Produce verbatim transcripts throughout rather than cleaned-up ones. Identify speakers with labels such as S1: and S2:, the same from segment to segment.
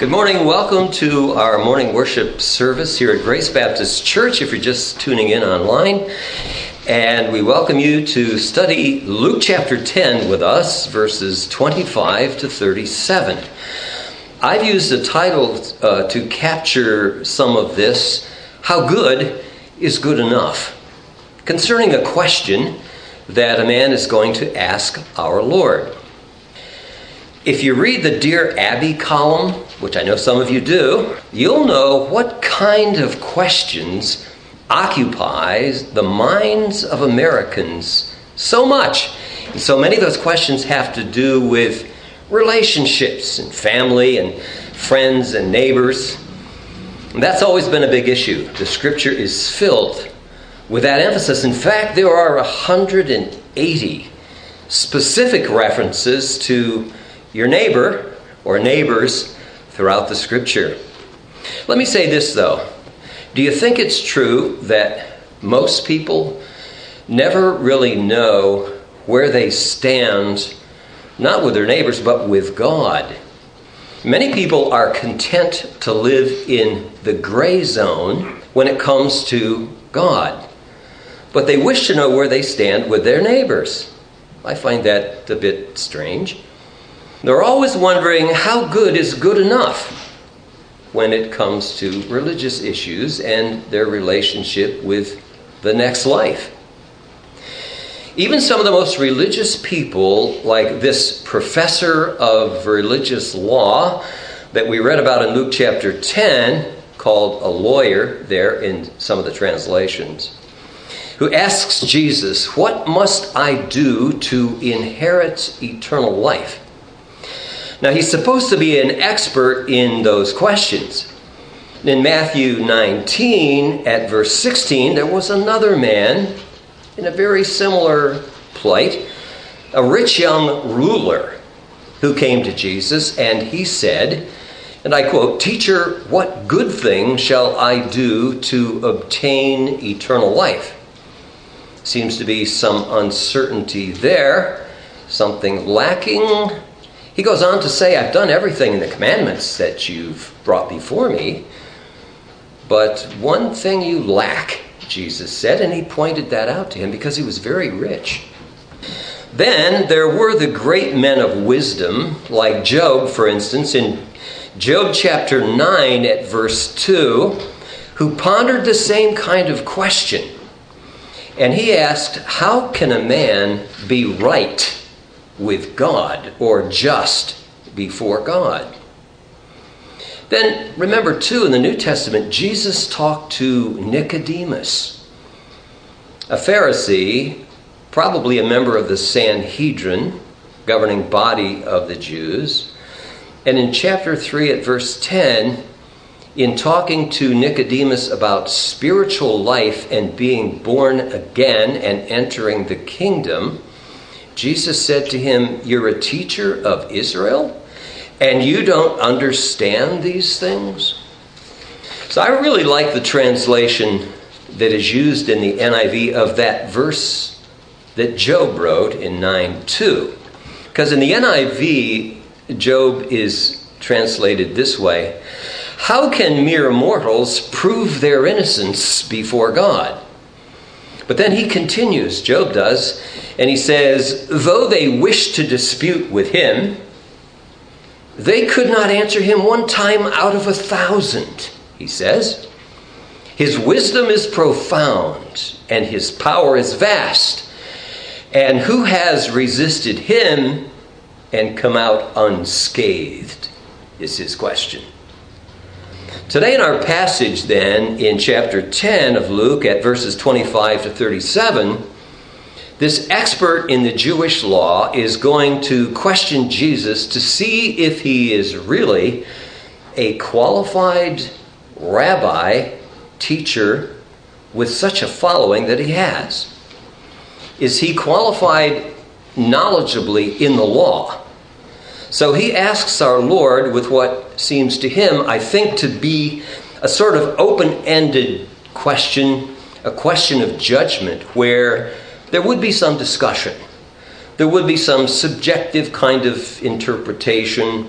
S1: Good morning. Welcome to our morning worship service here at Grace Baptist Church, if you're just tuning in online. And we welcome you to study Luke chapter ten with us, verses twenty-five to thirty-seven. I've used a title uh, to capture some of this, How Good is Good Enough? Concerning a question that a man is going to ask our Lord. If you read the Dear Abby column, which I know some of you do, you'll know what kind of questions occupies the minds of Americans so much. And so many of those questions have to do with relationships and family and friends and neighbors. And that's always been a big issue. The scripture is filled with that emphasis. In fact, there are one hundred eighty specific references to your neighbor or neighbors throughout the scripture. Let me say this though. Do you think it's true that most people never really know where they stand, not with their neighbors, but with God? Many people are content to live in the gray zone when it comes to God, but they wish to know where they stand with their neighbors. I find that a bit strange. They're always wondering how good is good enough when it comes to religious issues and their relationship with the next life. Even some of the most religious people, like this professor of religious law that we read about in Luke chapter ten, called a lawyer there in some of the translations, who asks Jesus, "What must I do to inherit eternal life?" Now, he's supposed to be an expert in those questions. In Matthew nineteen, at verse sixteen, there was another man in a very similar plight, a rich young ruler who came to Jesus, and he said, and I quote, "Teacher, what good thing shall I do to obtain eternal life?" Seems to be some uncertainty there, something lacking. He goes on to say, "I've done everything in the commandments that you've brought before me, but one thing you lack," Jesus said, and he pointed that out to him because he was very rich. Then there were the great men of wisdom, like Job, for instance, in Job chapter nine at verse two, who pondered the same kind of question. And he asked, how can a man be right with God, or just before God? Then remember too, in the New Testament, Jesus talked to Nicodemus, a Pharisee, probably a member of the Sanhedrin, governing body of the Jews. And in chapter three at verse ten, in talking to Nicodemus about spiritual life and being born again and entering the kingdom, Jesus said to him, "You're a teacher of Israel, and you don't understand these things?" So I really like the translation that is used in the N I V of that verse that Job wrote in nine two. Because in the N I V, Job is translated this way: "How can mere mortals prove their innocence before God?" But then he continues, Job does, and he says, "Though they wished to dispute with him, they could not answer him one time out of a thousand," he says. "His wisdom is profound, and his power is vast. And who has resisted him and come out unscathed?" is his question. Today in our passage then, in chapter ten of Luke at verses twenty-five to thirty-seven, this expert in the Jewish law is going to question Jesus to see if he is really a qualified rabbi, teacher, with such a following that he has. Is he qualified knowledgeably in the law? So he asks our Lord with what seems to him, I think, to be a sort of open-ended question, a question of judgment, where there would be some discussion. There would be some subjective kind of interpretation.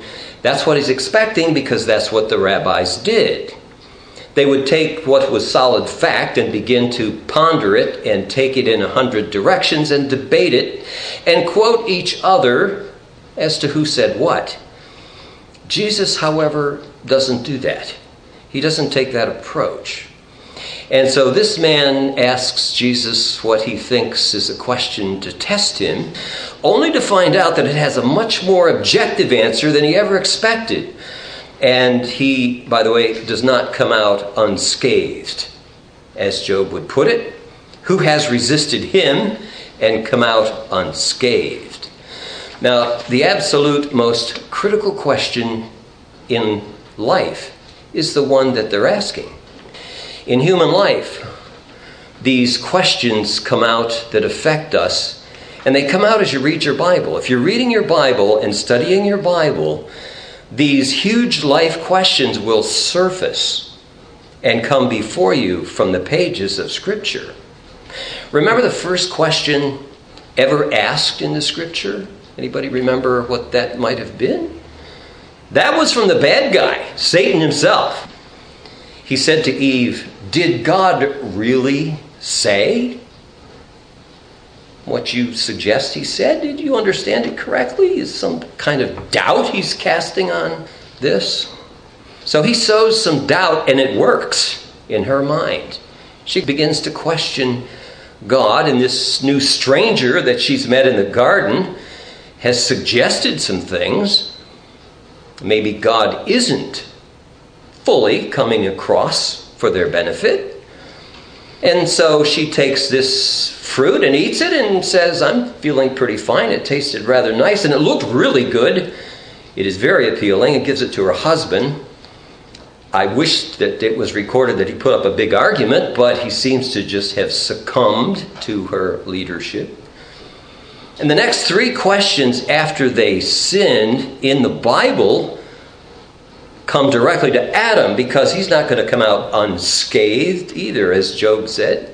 S1: That's what he's expecting, because that's what the rabbis did. They would take what was solid fact and begin to ponder it and take it in a hundred directions and debate it and quote each other as to who said what. Jesus, however, doesn't do that. He doesn't take that approach. And so this man asks Jesus what he thinks is a question to test him, only to find out that it has a much more objective answer than he ever expected. And he, by the way, does not come out unscathed, as Job would put it. Who has resisted him and come out unscathed? Now, the absolute most critical question in life is the one that they're asking. In human life, these questions come out that affect us, and they come out as you read your Bible. If you're reading your Bible and studying your Bible, these huge life questions will surface and come before you from the pages of Scripture. Remember the first question ever asked in the Scripture? Anybody remember what that might have been? That was from the bad guy, Satan himself. He said to Eve, "Did God really say what you suggest he said? Did you understand it correctly?" Is some kind of doubt he's casting on this? So he sows some doubt, and it works in her mind. She begins to question God, and this new stranger that she's met in the garden has suggested some things. Maybe God isn't fully coming across for their benefit. And so she takes this fruit and eats it and says, "I'm feeling pretty fine. It tasted rather nice, and it looked really good. It is very appealing," and gives it to her husband. I wish that it was recorded that he put up a big argument, but he seems to just have succumbed to her leadership. And the next three questions after they sinned in the Bible come directly to Adam, because he's not going to come out unscathed either, as Job said.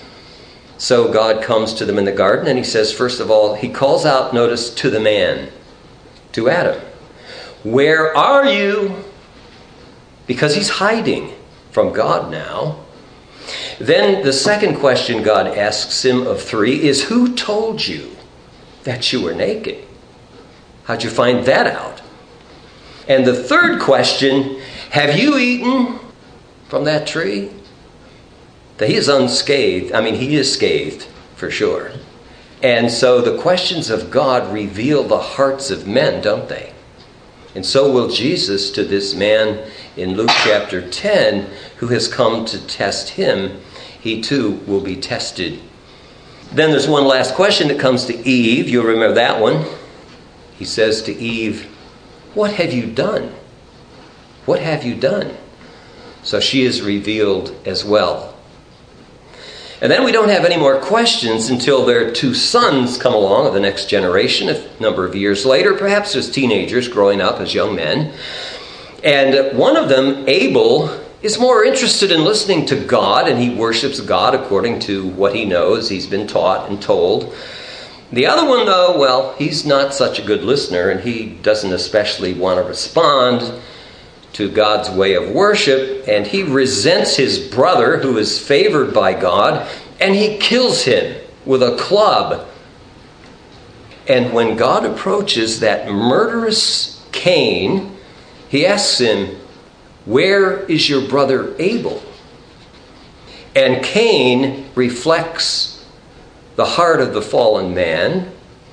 S1: So God comes to them in the garden, and he says, first of all, he calls out, notice, to the man, to Adam. "Where are you?" Because he's hiding from God now. Then the second question God asks him of three is, "Who told you that you were naked? How'd you find that out?" And the third question, "Have you eaten from that tree?" That he is unscathed. I mean, he is scathed for sure. And so the questions of God reveal the hearts of men, don't they? And so will Jesus to this man in Luke chapter ten, who has come to test him. He too will be tested. Then there's one last question that comes to Eve. You'll remember that one. He says to Eve, "What have you done? What have you done?" So she is revealed as well. And then we don't have any more questions until their two sons come along of the next generation, a number of years later, perhaps as teenagers growing up as young men. And one of them, Abel, is more interested in listening to God, and he worships God according to what he knows. He's been taught and told. The other one, though, well, he's not such a good listener, and he doesn't especially want to respond to God's way of worship, and he resents his brother who is favored by God, and he kills him with a club. And when God approaches that murderous Cain, he asks him, "Where is your brother Abel?" And Cain reflects the heart of the fallen man,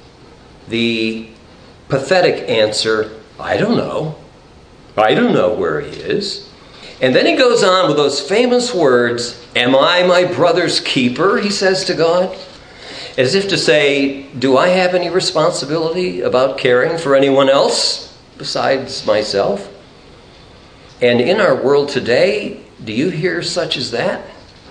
S1: the pathetic answer, "I don't know. I don't know where he is." And then he goes on with those famous words, "Am I my brother's keeper?" he says to God, as if to say, do I have any responsibility about caring for anyone else besides myself? And in our world today, do you hear such as that?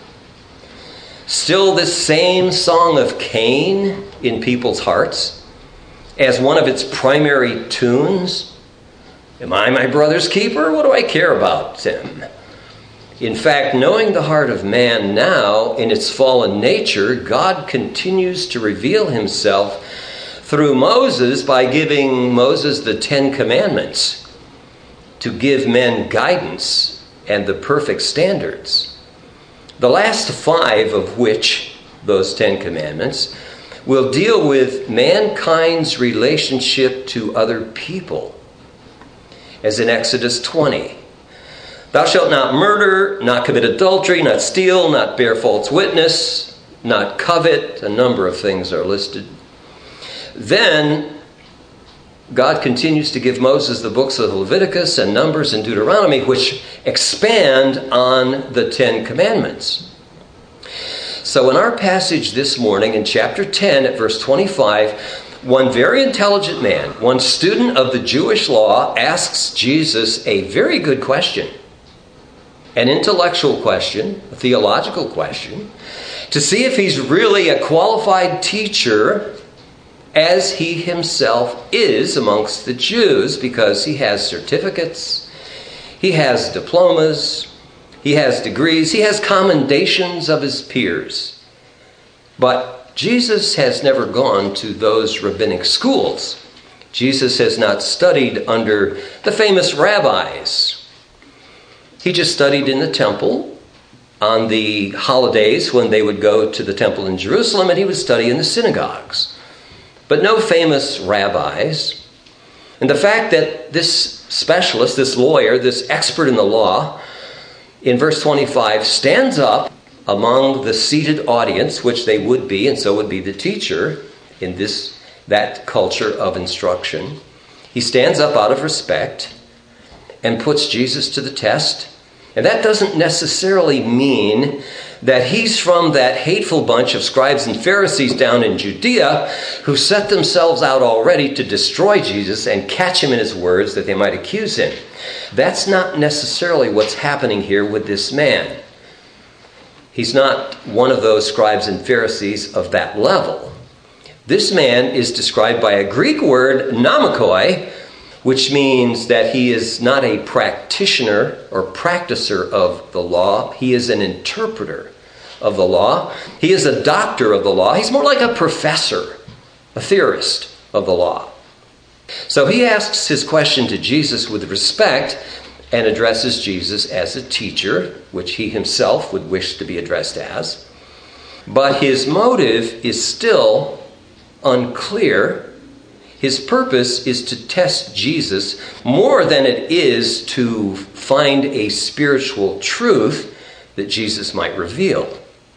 S1: Still this same song of Cain in people's hearts as one of its primary tunes. Am I my brother's keeper? What do I care about him? In fact, knowing the heart of man now in its fallen nature, God continues to reveal himself through Moses by giving Moses the Ten Commandments. to give men guidance and the perfect standards. The last five of which, those Ten Commandments, will deal with mankind's relationship to other people. As in Exodus twenty. Thou shalt not murder, not commit adultery, not steal, not bear false witness, not covet. A number of things are listed. Then God continues to give Moses the books of Leviticus and Numbers and Deuteronomy, which expand on the Ten Commandments. So in our passage this morning, in chapter ten at verse twenty-five, one very intelligent man, one student of the Jewish law, asks Jesus a very good question. An intellectual question, a theological question, to see if he's really a qualified teacher, as he himself is amongst the Jews, because he has certificates, he has diplomas, he has degrees, he has commendations of his peers. But Jesus has never gone to those rabbinic schools. Jesus has not studied under the famous rabbis. He just studied in the temple on the holidays when they would go to the temple in Jerusalem, and he would study in the synagogues. But no famous rabbis. And the fact that this specialist, this lawyer, this expert in the law, in verse twenty-five, stands up among the seated audience, which they would be, and so would be the teacher in this that culture of instruction. He stands up out of respect and puts Jesus to the test. And that doesn't necessarily mean that he's from that hateful bunch of scribes and Pharisees down in Judea who set themselves out already to destroy Jesus and catch him in his words that they might accuse him. That's not necessarily what's happening here with this man. He's not one of those scribes and Pharisees of that level. This man is described by a Greek word, nomikoi, which means that he is not a practitioner or practicer of the law. He is an interpreter of the law. He is a doctor of the law. He's more like a professor, a theorist of the law. So he asks his question to Jesus with respect and addresses Jesus as a teacher, which he himself would wish to be addressed as. But his motive is still unclear. His purpose is to test Jesus more than it is to find a spiritual truth that Jesus might reveal.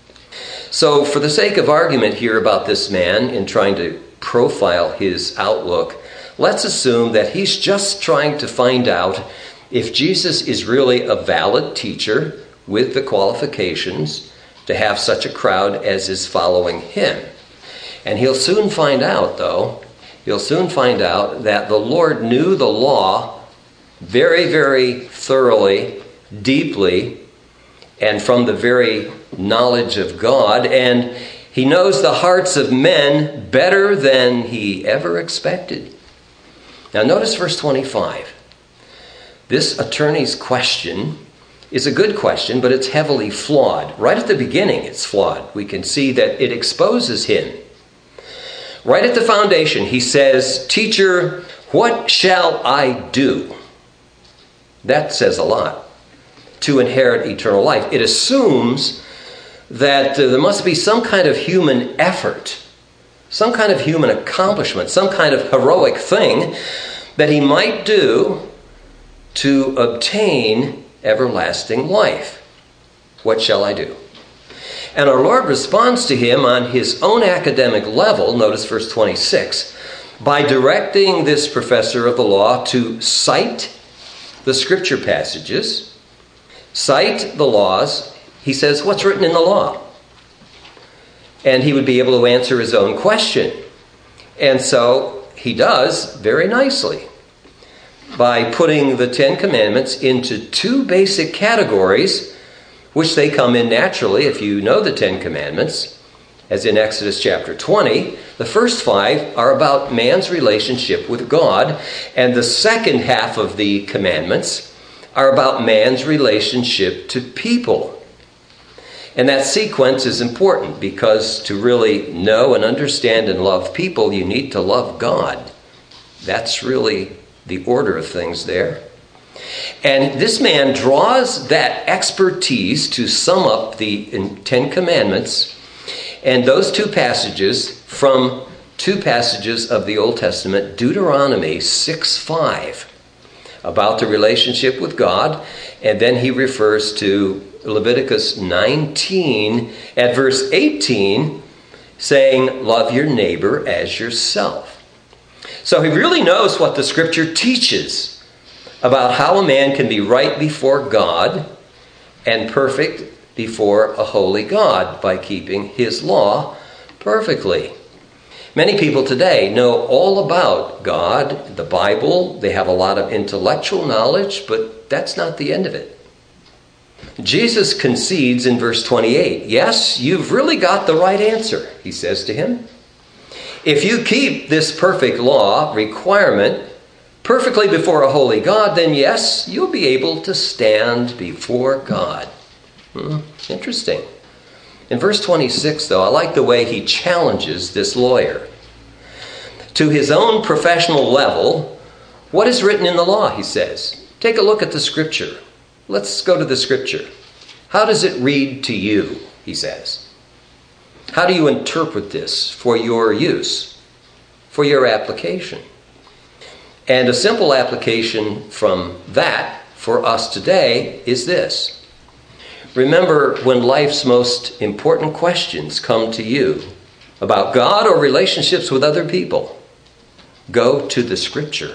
S1: So for the sake of argument here about this man in trying to profile his outlook, let's assume that he's just trying to find out if Jesus is really a valid teacher with the qualifications to have such a crowd as is following him. And he'll soon find out, though, You'll soon find out that the Lord knew the law very, very thoroughly, deeply, and from the very knowledge of God. And he knows the hearts of men better than he ever expected. Now notice verse twenty-five. This attorney's question is a good question, but it's heavily flawed. Right at the beginning, it's flawed. We can see that it exposes him. Right at the foundation, he says, "Teacher, what shall I do?" That says a lot. To inherit eternal life. It assumes that uh, there must be some kind of human effort, some kind of human accomplishment, some kind of heroic thing that he might do to obtain everlasting life. What shall I do? And our Lord responds to him on his own academic level, notice verse twenty-six, by directing this professor of the law to cite the scripture passages, cite the laws. He says, what's written in the law? And he would be able to answer his own question. And so he does very nicely by putting the Ten Commandments into two basic categories, which they come in naturally if you know the Ten Commandments. As in Exodus chapter twenty, the first five are about man's relationship with God, and the second half of the commandments are about man's relationship to people. And that sequence is important because to really know and understand and love people, you need to love God. That's really the order of things there. And this man draws that expertise to sum up the Ten Commandments and those two passages from two passages of the Old Testament, Deuteronomy six five, about the relationship with God, and then he refers to Leviticus nineteen at verse eighteen, saying, love your neighbor as yourself. So he really knows what the Scripture teaches about how a man can be right before God and perfect before a holy God by keeping his law perfectly. Many people today know all about God, the Bible. They have a lot of intellectual knowledge, but that's not the end of it. Jesus concedes in verse twenty-eight, yes, you've really got the right answer, he says to him. If you keep this perfect law requirement perfectly before a holy God, then yes, you'll be able to stand before God. Hmm, interesting. In verse twenty-six, though, I like the way he challenges this lawyer. To his own professional level, what is written in the law, he says. Take a look at the Scripture. Let's go to the Scripture. How does it read to you, he says. How do you interpret this for your use, for your application? And a simple application from that for us today is this. Remember, when life's most important questions come to you about God or relationships with other people, go to the Scripture.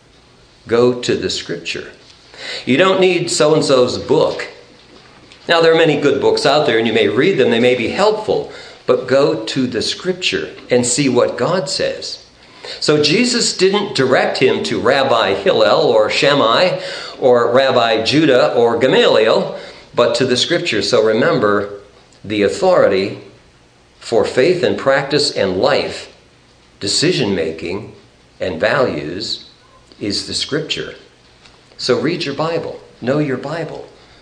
S1: Go to the Scripture. You don't need so-and-so's book. Now, there are many good books out there, and you may read them. They may be helpful. But go to the Scripture and see what God says. So Jesus didn't direct him to Rabbi Hillel or Shammai or Rabbi Judah or Gamaliel, but to the Scripture. So remember, the authority for faith and practice and life, decision-making and values is the Scripture. So read your Bible. Know your Bible.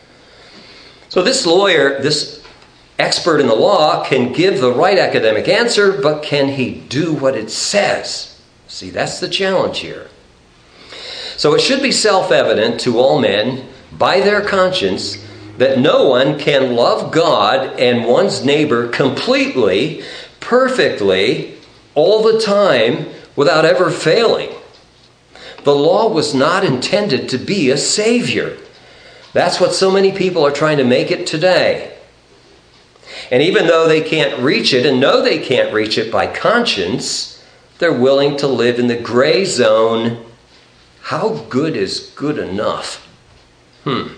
S1: So this lawyer, this expert in the law, can give the right academic answer, but can he do what it says? See, that's the challenge here. So it should be self-evident to all men by their conscience that no one can love God and one's neighbor completely, perfectly, all the time, without ever failing. The law was not intended to be a savior. That's what so many people are trying to make it today. And even though they can't reach it and know they can't reach it by conscience, they're willing to live in the gray zone. How good is good enough? Hmm.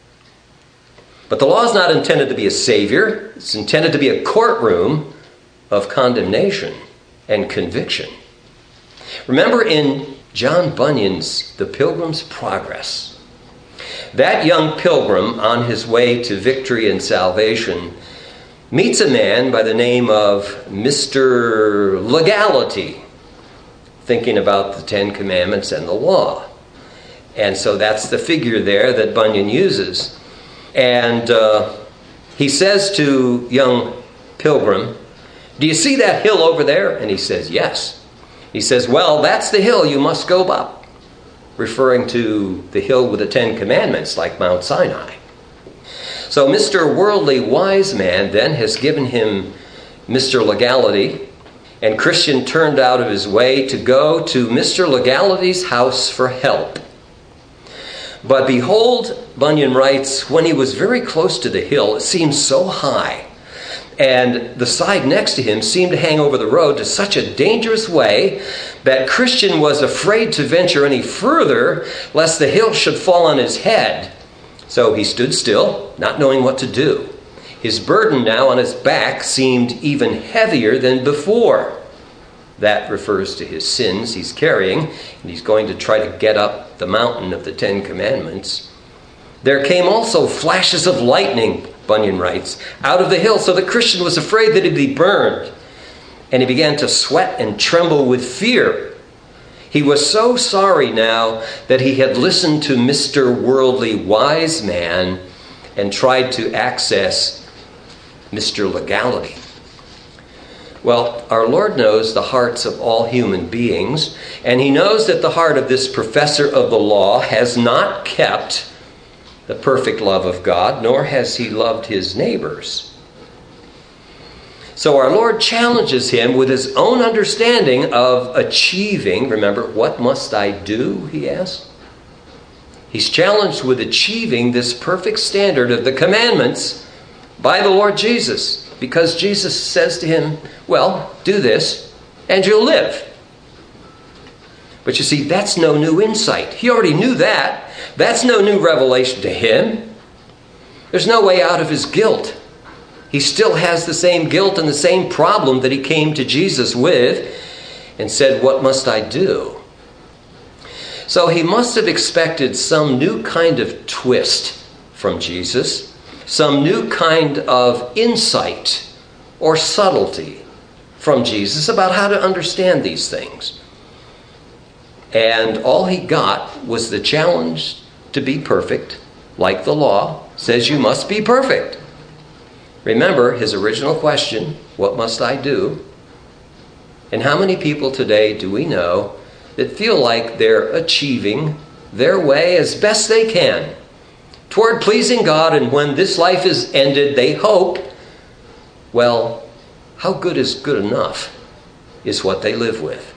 S1: But the law is not intended to be a savior. It's intended to be a courtroom of condemnation and conviction. Remember in John Bunyan's The Pilgrim's Progress, that young pilgrim on his way to victory and salvation meets a man by the name of Mister Legality, thinking about the Ten Commandments and the law. And so that's the figure there that Bunyan uses. And uh, he says to young pilgrim, "Do you see that hill over there?" And he says, "Yes." He says, "Well, that's the hill you must go up," referring to the hill with the Ten Commandments, like Mount Sinai. So Mister Worldly Wise Man then has given him Mister Legality, and Christian turned out of his way to go to Mister Legality's house for help. But behold, Bunyan writes, when he was very close to the hill, it seemed so high, and the side next to him seemed to hang over the road to such a dangerous way that Christian was afraid to venture any further, lest the hill should fall on his head. So he stood still, not knowing what to do. His burden now on his back seemed even heavier than before. That refers to his sins he's carrying, and he's going to try to get up the mountain of the Ten Commandments. There came also flashes of lightning, Bunyan writes, out of the hill, so the Christian was afraid that he'd be burned. And he began to sweat and tremble with fear. He was so sorry now that he had listened to Mister Worldly Wise Man and tried to access Mister Legality. Well, our Lord knows the hearts of all human beings, and he knows that the heart of this professor of the law has not kept the perfect love of God, nor has he loved his neighbors. So our Lord challenges him with his own understanding of achieving. Remember, what must I do, he asks? He's challenged with achieving this perfect standard of the commandments by the Lord Jesus. Because Jesus says to him, well, do this and you'll live. But you see, that's no new insight. He already knew that. That's no new revelation to him. There's no way out of his guilt. He still has the same guilt and the same problem that he came to Jesus with and said, what must I do? So he must have expected some new kind of twist from Jesus. Some new kind of insight or subtlety from Jesus about how to understand these things. And all he got was the challenge to be perfect, like the law says you must be perfect. Remember his original question, what must I do? And how many people today do we know that feel like they're achieving their way as best they can toward pleasing God, and when this life is ended, they hope, well, how good is good enough is what they live with.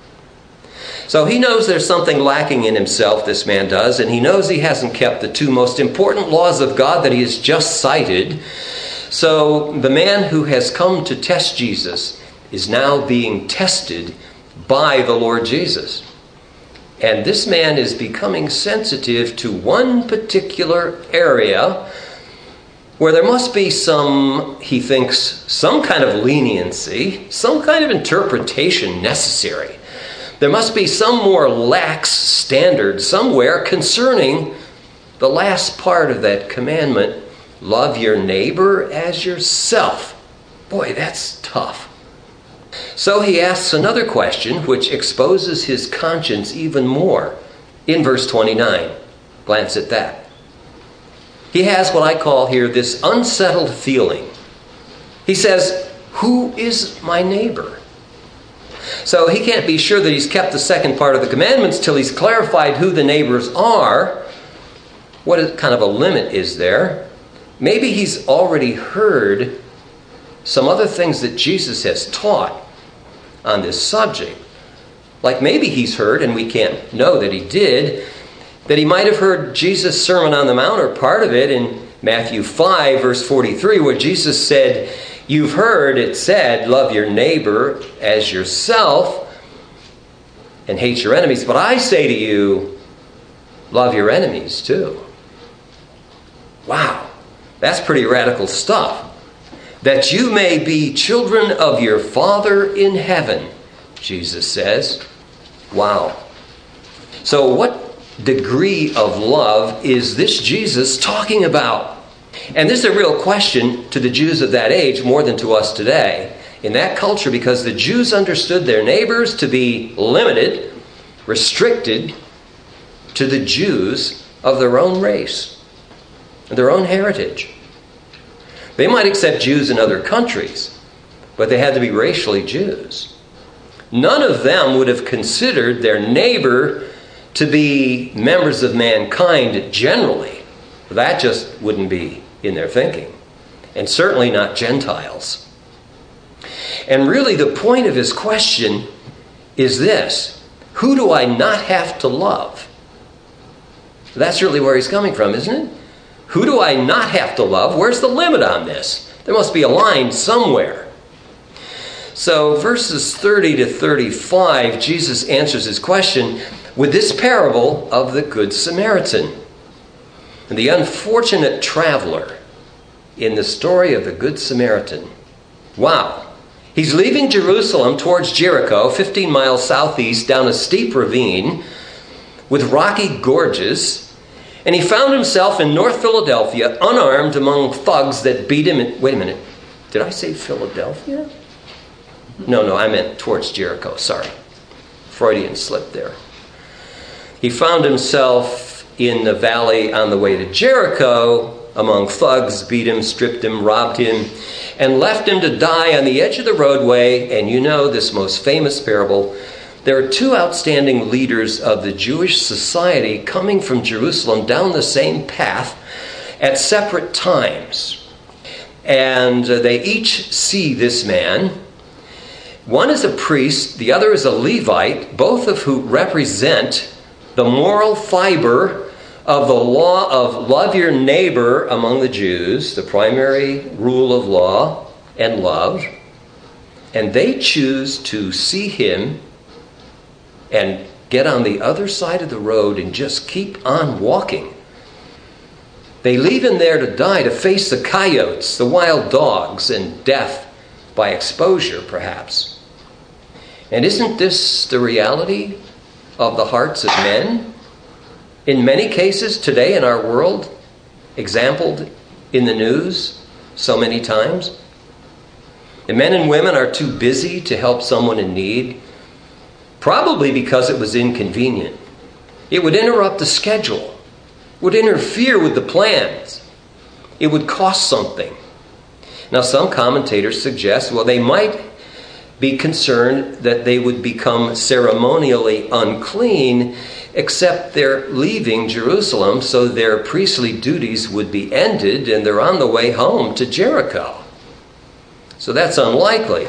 S1: So he knows there's something lacking in himself, this man does, and he knows he hasn't kept the two most important laws of God that he has just cited. So the man who has come to test Jesus is now being tested by the Lord Jesus. And this man is becoming sensitive to one particular area where there must be some, he thinks, some kind of leniency, some kind of interpretation necessary. There must be some more lax standard somewhere concerning the last part of that commandment, love your neighbor as yourself. Boy, that's tough. So he asks another question which exposes his conscience even more in verse twenty-nine. Glance at that. He has what I call here this unsettled feeling. He says, who is my neighbor? So he can't be sure that he's kept the second part of the commandments till he's clarified who the neighbors are. What kind of a limit is there? Maybe he's already heard some other things that Jesus has taught on this subject. Like maybe he's heard, and we can't know that he did, that he might have heard Jesus' Sermon on the Mount, or part of it, in Matthew five, verse forty-three, where Jesus said, you've heard it said, love your neighbor as yourself and hate your enemies. But I say to you, love your enemies too. Wow, that's pretty radical stuff. That you may be children of your Father in heaven, Jesus says. Wow. So what degree of love is this Jesus talking about? And this is a real question to the Jews of that age more than to us today. In that culture, because the Jews understood their neighbors to be limited, restricted to the Jews of their own race, their own heritage. They might accept Jews in other countries, but they had to be racially Jews. None of them would have considered their neighbor to be members of mankind generally. That just wouldn't be in their thinking. And certainly not Gentiles. And really the point of his question is this: who do I not have to love? That's really where he's coming from, isn't it? Who do I not have to love? Where's the limit on this? There must be a line somewhere. So verses thirty to thirty-five, Jesus answers his question with this parable of the Good Samaritan. And the unfortunate traveler in the story of the Good Samaritan. Wow. He's leaving Jerusalem towards Jericho, fifteen miles southeast, down a steep ravine with rocky gorges. And he found himself in North Philadelphia, unarmed, among thugs that beat him. In, wait a minute. Did I say Philadelphia? No, no, I meant towards Jericho. Sorry. Freudian slip there. He found himself in the valley on the way to Jericho among thugs, beat him, stripped him, robbed him, and left him to die on the edge of the roadway. And you know this most famous parable. There are two outstanding leaders of the Jewish society coming from Jerusalem down the same path at separate times. And uh, they each see this man. One is a priest, the other is a Levite, both of who represent the moral fiber of the law of love your neighbor among the Jews, the primary rule of law and love. And they choose to see him and get on the other side of the road and just keep on walking. They leave him there to die, to face the coyotes, the wild dogs, and death by exposure, perhaps. And isn't this the reality of the hearts of men? In many cases today in our world, exampled in the news so many times. And men and women are too busy to help someone in need, probably because it was inconvenient. It would interrupt the schedule, would interfere with the plans. It would cost something. Now, some commentators suggest, well, they might be concerned that they would become ceremonially unclean, except they're leaving Jerusalem, so their priestly duties would be ended and they're on the way home to Jericho. So that's unlikely.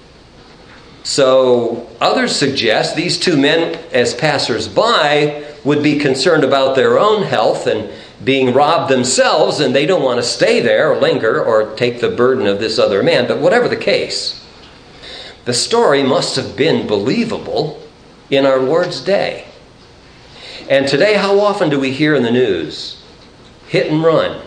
S1: So others suggest these two men, as passers-by, would be concerned about their own health and being robbed themselves, and they don't want to stay there or linger or take the burden of this other man. But whatever the case, the story must have been believable in our Lord's day. And today, how often do we hear in the news? Hit and run.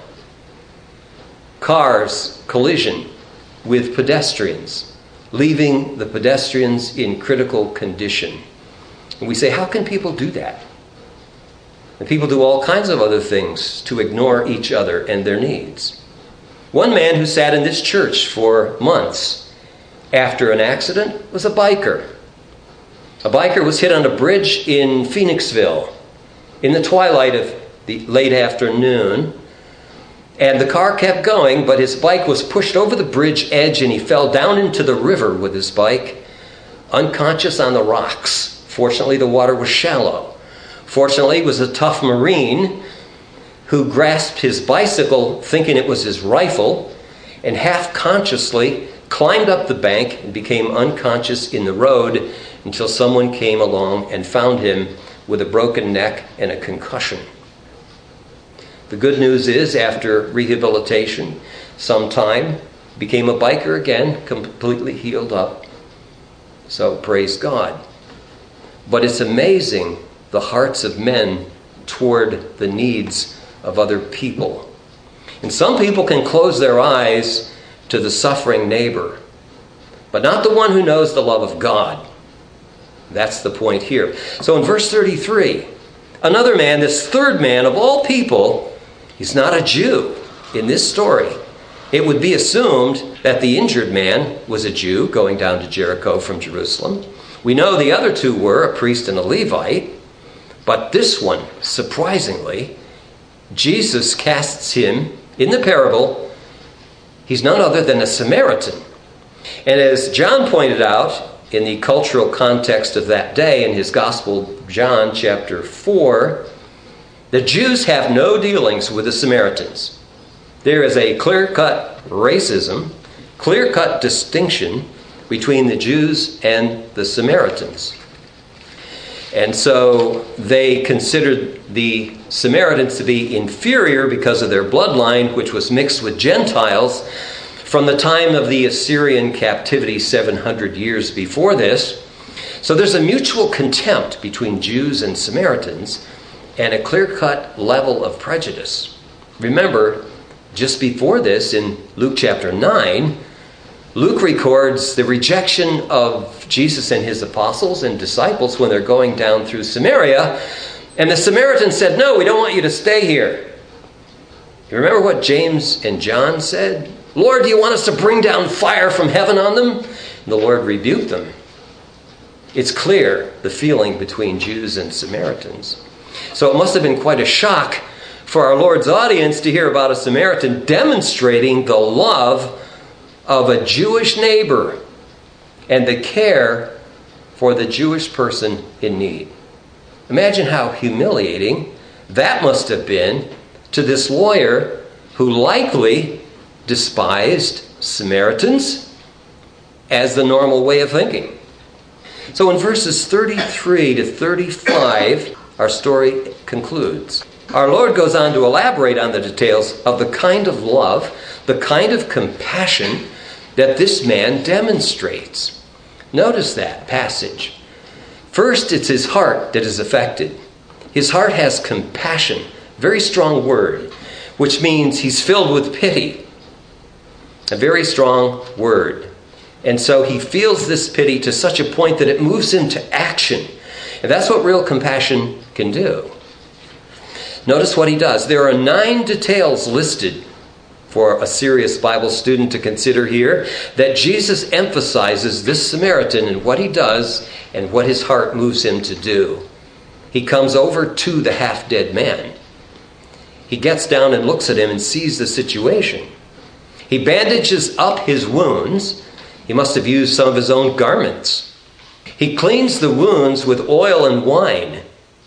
S1: Cars collision with pedestrians, leaving the pedestrians in critical condition. And we say, how can people do that? And people do all kinds of other things to ignore each other and their needs. One man who sat in this church for months after an accident was a biker. A biker was hit on a bridge in Phoenixville in the twilight of the late afternoon. And the car kept going, but his bike was pushed over the bridge edge and he fell down into the river with his bike, unconscious on the rocks. Fortunately, the water was shallow. Fortunately, he was a tough Marine who grasped his bicycle thinking it was his rifle and half-consciously climbed up the bank and became unconscious in the road until someone came along and found him with a broken neck and a concussion. The good news is, after rehabilitation, some time, became a biker again, completely healed up. So praise God. But it's amazing the hearts of men toward the needs of other people. And some people can close their eyes to the suffering neighbor, but not the one who knows the love of God. That's the point here. So in verse thirty-three, another man, this third man of all people, he's not a Jew in this story. It would be assumed that the injured man was a Jew going down to Jericho from Jerusalem. We know the other two were, a priest and a Levite. But this one, surprisingly, Jesus casts him in the parable. He's none other than a Samaritan. And as John pointed out, in the cultural context of that day, in his Gospel, John chapter four, the Jews have no dealings with the Samaritans. There is a clear-cut racism, clear-cut distinction between the Jews and the Samaritans. And so they considered the Samaritans to be inferior because of their bloodline, which was mixed with Gentiles from the time of the Assyrian captivity seven hundred years before this. So there's a mutual contempt between Jews and Samaritans and a clear-cut level of prejudice. Remember, just before this, in Luke chapter nine, Luke records the rejection of Jesus and his apostles and disciples when they're going down through Samaria. And the Samaritans said, no, we don't want you to stay here. You remember what James and John said? Lord, do you want us to bring down fire from heaven on them? And the Lord rebuked them. It's clear the feeling between Jews and Samaritans. So it must have been quite a shock for our Lord's audience to hear about a Samaritan demonstrating the love of a Jewish neighbor and the care for the Jewish person in need. Imagine how humiliating that must have been to this lawyer who likely despised Samaritans as the normal way of thinking. So in verses thirty-three to thirty-five, our story concludes. Our Lord goes on to elaborate on the details of the kind of love, the kind of compassion that this man demonstrates. Notice that passage. First, it's his heart that is affected. His heart has compassion, very strong word, which means he's filled with pity. A very strong word. And so he feels this pity to such a point that it moves him to action. And that's what real compassion can do. Notice what he does. There are nine details listed for a serious Bible student to consider here that Jesus emphasizes this Samaritan and what he does and what his heart moves him to do. He comes over to the half-dead man. He gets down and looks at him and sees the situation. He bandages up his wounds. He must have used some of his own garments. He cleans the wounds with oil and wine.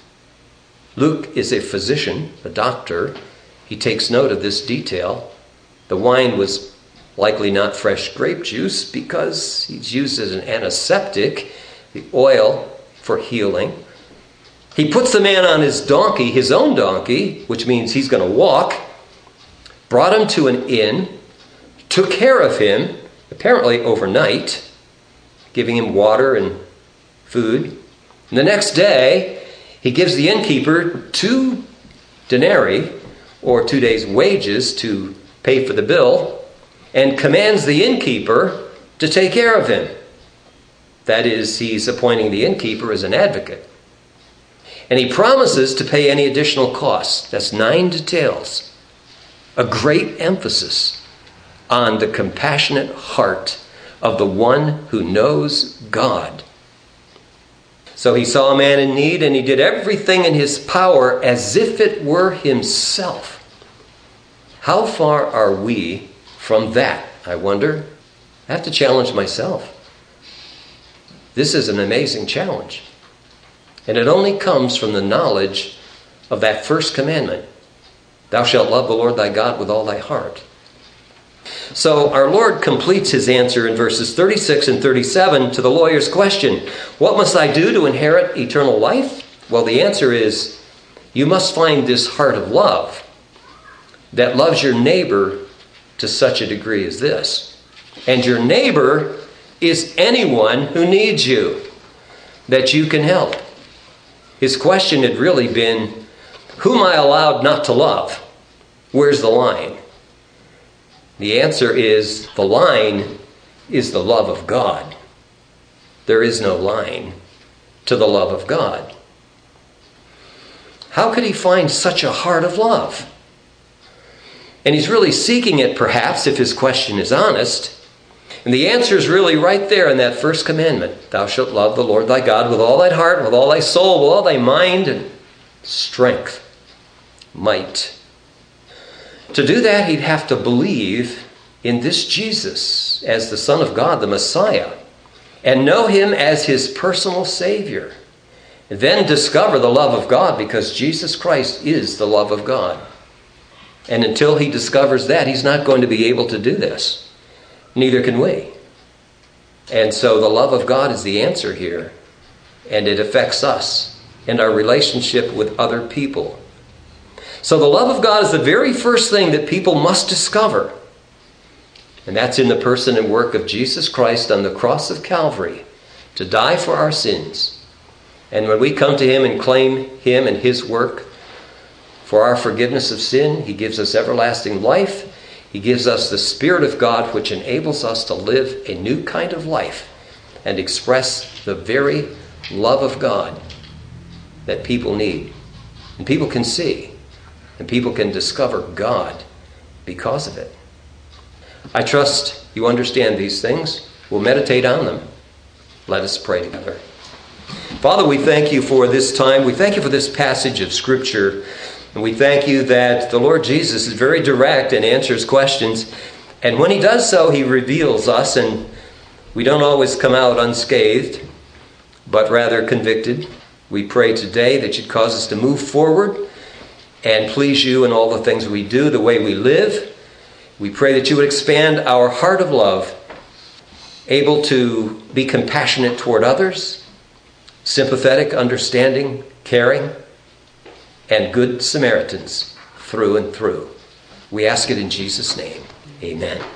S1: Luke is a physician, a doctor. He takes note of this detail. The wine was likely not fresh grape juice because he's used as an antiseptic, the oil for healing. He puts the man on his donkey, his own donkey, which means he's going to walk, brought him to an inn, took care of him, apparently overnight, giving him water and food. And the next day, he gives the innkeeper two denarii, or two days' wages, to pay for the bill, and commands the innkeeper to take care of him. That is, he's appointing the innkeeper as an advocate. And he promises to pay any additional costs. That's nine details. A great emphasis on the compassionate heart of the one who knows God. So he saw a man in need, and he did everything in his power as if it were himself. How far are we from that, I wonder? I have to challenge myself. This is an amazing challenge. And it only comes from the knowledge of that first commandment. Thou shalt love the Lord thy God with all thy heart. So our Lord completes his answer in verses thirty-six and thirty-seven to the lawyer's question, what must I do to inherit eternal life? Well, the answer is, you must find this heart of love that loves your neighbor to such a degree as this. And your neighbor is anyone who needs you, that you can help. His question had really been, who am I allowed not to love? Where's the line? The answer is, the line is the love of God. There is no line to the love of God. How could he find such a heart of love? And he's really seeking it, perhaps, if his question is honest. And the answer is really right there in that first commandment. Thou shalt love the Lord thy God with all thy heart, with all thy soul, with all thy mind and strength, might. To do that, he'd have to believe in this Jesus as the Son of God, the Messiah, and know him as his personal Savior. And then discover the love of God, because Jesus Christ is the love of God. And until he discovers that, he's not going to be able to do this. Neither can we. And so the love of God is the answer here. And it affects us and our relationship with other people. So the love of God is the very first thing that people must discover. And that's in the person and work of Jesus Christ on the cross of Calvary to die for our sins. And when we come to him and claim him and his work for our forgiveness of sin, he gives us everlasting life. He gives us the Spirit of God, which enables us to live a new kind of life and express the very love of God that people need. And people can see. And people can discover God because of it. I trust you understand these things. We'll meditate on them. Let us pray together. Father, we thank you for this time. We thank you for this passage of Scripture And we thank you that the Lord Jesus is very direct and answers questions. And when he does so, he reveals us, and we don't always come out unscathed, but rather convicted. We pray today that you'd cause us to move forward and please you in all the things we do, the way we live. We pray that you would expand our heart of love, able to be compassionate toward others, sympathetic, understanding, caring, and good Samaritans through and through. We ask it in Jesus' name. Amen.